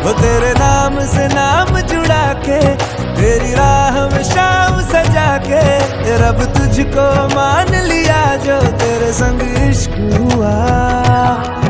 वो तेरे नाम से नाम जुड़ा के, तेरी राह में शाम सजा के, रब तुझको मान लिया जो तेरे संग इश्क हुआ।